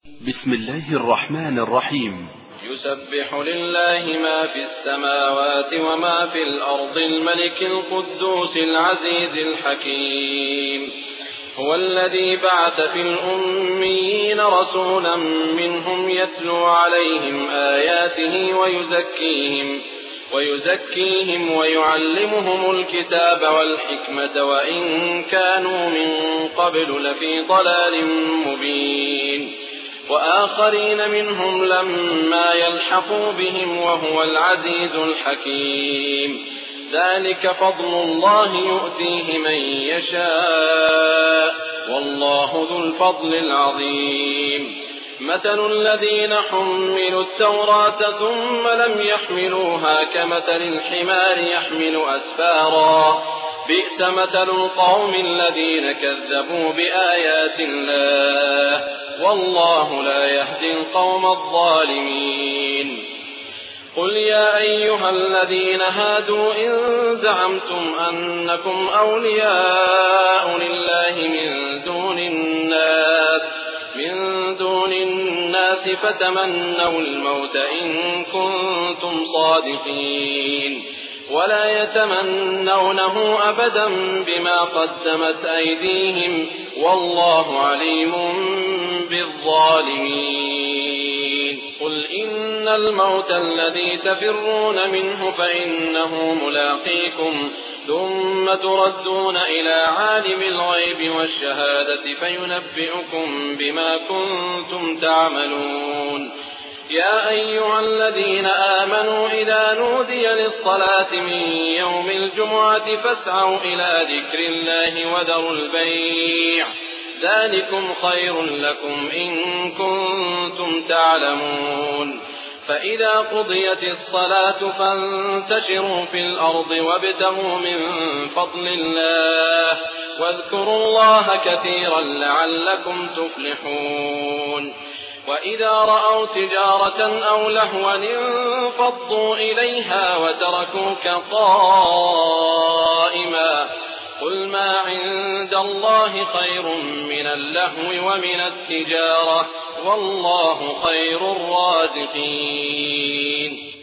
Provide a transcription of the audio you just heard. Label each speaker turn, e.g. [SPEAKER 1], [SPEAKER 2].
[SPEAKER 1] بسم الله الرحمن الرحيم.
[SPEAKER 2] يسبح لله ما في السماوات وما في الأرض الملك القدوس العزيز الحكيم. هو الذي بعث في الأميين رسولا منهم يتلو عليهم آياته ويزكيهم ويعلمهم الكتاب والحكمة وإن كانوا من قبل لفي ضلال مبين، وآخرين منهم لما يلحقوا بهم وهو العزيز الحكيم. ذلك فضل الله يؤتيه من يشاء والله ذو الفضل العظيم. مثل الذين حملوا التوراة ثم لم يحملوها كمثل الحمار يحمل أسفارا، بئس مثل القوم الذين كذبوا بآيات الله والله لا يهدي القوم الظالمين. قل يا أيها الذين هادوا إن زعمتم أنكم أولياء لله من دون الناس فتمنوا الموت إن كنتم صادقين، ولا يتمنونه أبدا بما قدمت أيديهم والله عليم بالظالمين. قل إن الموت الذي تفرون منه فإنه ملاقيكم ثم تردون إلى عالم الغيب والشهادة فينبئكم بما كنتم تعملون. يا أيها الذين آمنوا إذا نودي للصلاة من يوم الجمعة فاسعوا إلى ذكر الله وذروا البيع، ذلكم خير لكم إن كنتم تعلمون. فإذا قضيت الصلاة فانتشروا في الأرض وابتغوا من فضل الله واذكروا الله كثيرا لعلكم تفلحون. وإذا رأوا تجارة أو لهوا انفضوا إليها وتركوك قائما، قل ما عند الله خير من اللهو ومن التجارة والله خير الرازقين.